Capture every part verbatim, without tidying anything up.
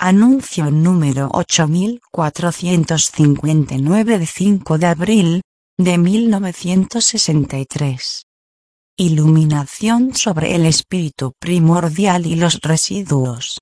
Anuncio número ocho mil cuatrocientos cincuenta y nueve de cinco de abril de mil novecientos sesenta y tres. Iluminación sobre el espíritu primordial y los residuos.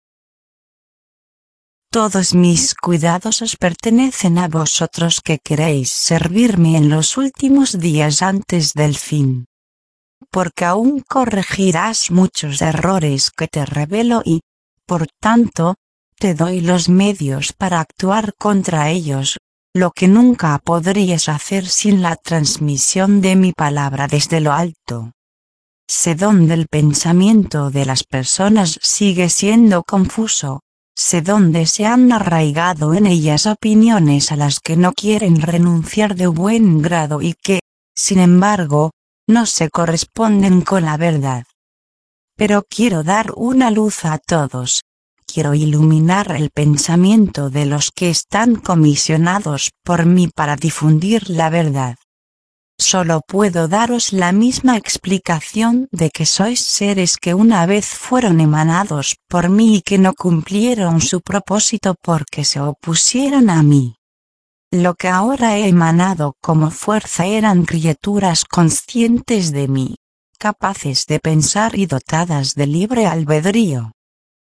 Todos mis cuidados os pertenecen a vosotros que queréis servirme en los últimos días antes del fin. Porque aún corregirás muchos errores que te revelo y, por tanto, te doy los medios para actuar contra ellos, lo que nunca podrías hacer sin la transmisión de mi palabra desde lo alto. Sé dónde el pensamiento de las personas sigue siendo confuso, sé dónde se han arraigado en ellas opiniones a las que no quieren renunciar de buen grado y que, sin embargo, no se corresponden con la verdad. Pero quiero dar una luz a todos. Quiero iluminar el pensamiento de los que están comisionados por mí para difundir la verdad. Solo puedo daros la misma explicación de que sois seres que una vez fueron emanados por mí y que no cumplieron su propósito porque se opusieron a mí. Lo que ahora he emanado como fuerza eran criaturas conscientes de mí, capaces de pensar y dotadas de libre albedrío.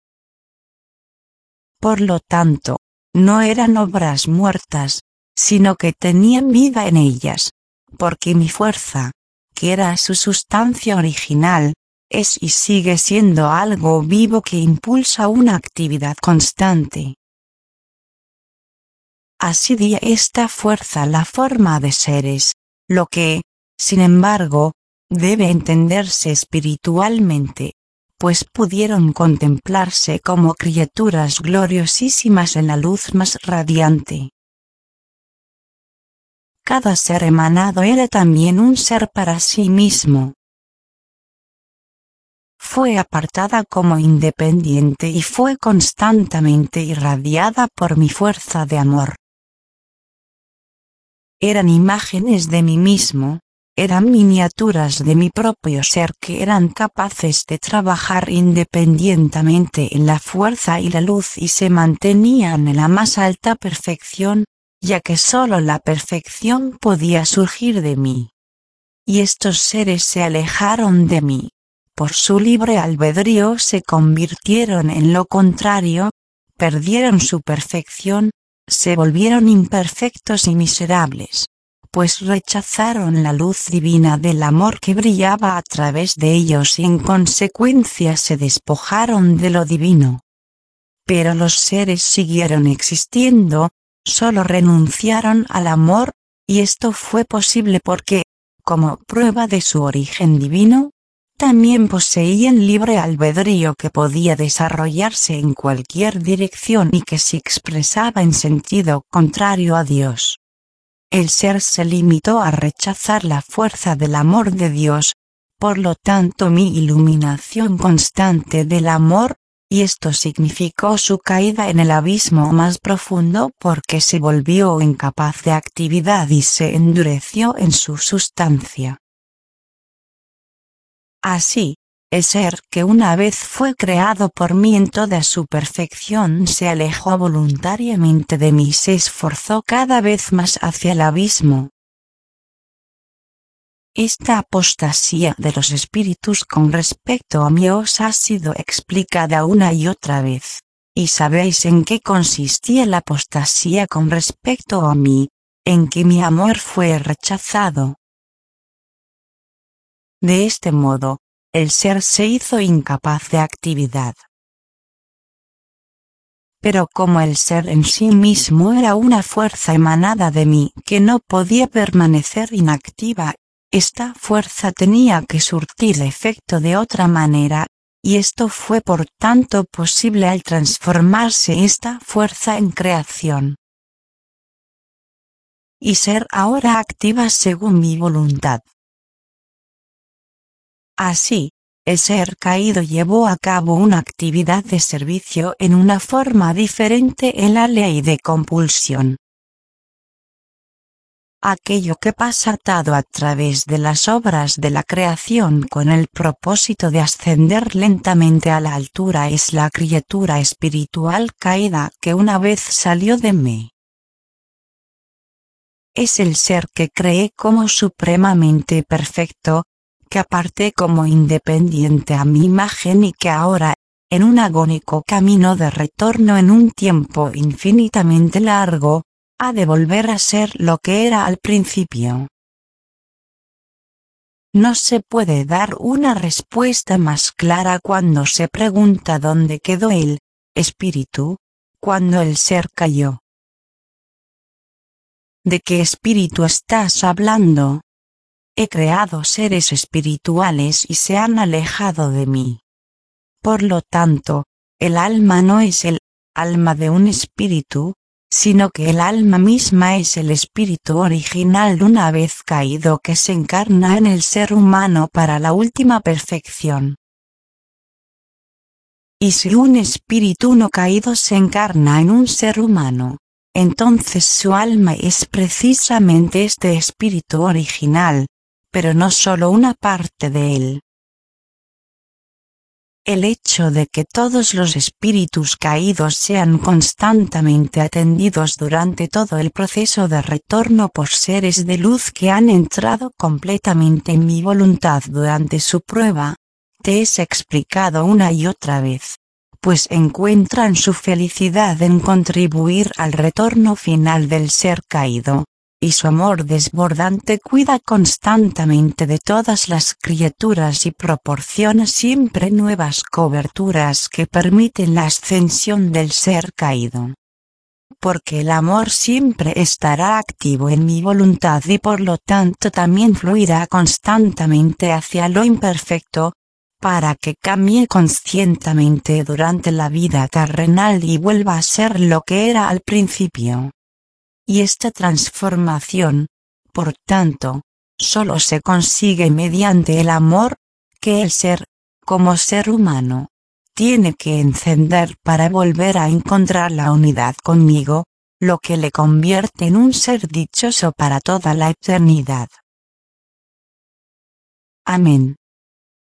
Por lo tanto, no eran obras muertas, sino que tenían vida en ellas, porque mi fuerza, que era su sustancia original, es y sigue siendo algo vivo que impulsa una actividad constante. Así di a esta fuerza la forma de seres, lo que, sin embargo, debe entenderse espiritualmente, pues pudieron contemplarse como criaturas gloriosísimas en la luz más radiante. Cada ser emanado era también un ser para sí mismo. Fue apartada como independiente y fue constantemente irradiada por mi fuerza de amor. Eran imágenes de mí mismo, eran miniaturas de mi propio ser que eran capaces de trabajar independientemente en la fuerza y la luz y se mantenían en la más alta perfección, ya que sólo la perfección podía surgir de mí. Y estos seres se alejaron de mí, por su libre albedrío se convirtieron en lo contrario, perdieron su perfección, se volvieron imperfectos y miserables, pues rechazaron la luz divina del amor que brillaba a través de ellos y en consecuencia se despojaron de lo divino. Pero los seres siguieron existiendo, solo renunciaron al amor, y esto fue posible porque, como prueba de su origen divino, también poseían libre albedrío que podía desarrollarse en cualquier dirección y que se expresaba en sentido contrario a Dios. El ser se limitó a rechazar la fuerza del amor de Dios, por lo tanto mi iluminación constante del amor, y esto significó su caída en el abismo más profundo porque se volvió incapaz de actividad y se endureció en su sustancia. Así, el ser que una vez fue creado por mí en toda su perfección se alejó voluntariamente de mí y se esforzó cada vez más hacia el abismo. Esta apostasía de los espíritus con respecto a mí os ha sido explicada una y otra vez, y sabéis en qué consistía la apostasía con respecto a mí, en que mi amor fue rechazado. De este modo, el ser se hizo incapaz de actividad. Pero como el ser en sí mismo era una fuerza emanada de mí que no podía permanecer inactiva, esta fuerza tenía que surtir efecto de otra manera, y esto fue por tanto posible al transformarse esta fuerza en creación. Y ser ahora activa según mi voluntad. Así, el ser caído llevó a cabo una actividad de servicio en una forma diferente en la ley de compulsión. aquello que pasa atado a través de las obras de la creación con el propósito de ascender lentamente a la altura es la criatura espiritual caída que una vez salió de mí. Es el ser que cree como supremamente perfecto, que aparté como independiente a mi imagen y que ahora, en un agónico camino de retorno en un tiempo infinitamente largo, ha de volver a ser lo que era al principio. No se puede dar una respuesta más clara cuando se pregunta dónde quedó el espíritu, cuando el ser cayó. ¿De qué espíritu estás hablando? He creado seres espirituales y se han alejado de mí. Por lo tanto, el alma no es el alma de un espíritu, sino que el alma misma es el espíritu original una vez caído que se encarna en el ser humano para la última perfección. Y si un espíritu no caído se encarna en un ser humano, entonces su alma es precisamente este espíritu original, pero no solo una parte de él. El hecho de que todos los espíritus caídos sean constantemente atendidos durante todo el proceso de retorno por seres de luz que han entrado completamente en mi voluntad durante su prueba, te es explicado una y otra vez, pues encuentran su felicidad en contribuir al retorno final del ser caído. Y su amor desbordante cuida constantemente de todas las criaturas y proporciona siempre nuevas coberturas que permiten la ascensión del ser caído. Porque el amor siempre estará activo en mi voluntad y por lo tanto también fluirá constantemente hacia lo imperfecto, para que cambie conscientemente durante la vida terrenal y vuelva a ser lo que era al principio. Y esta transformación, por tanto, solo se consigue mediante el amor, que el ser, como ser humano, tiene que encender para volver a encontrar la unidad conmigo, lo que le convierte en un ser dichoso para toda la eternidad. Amén.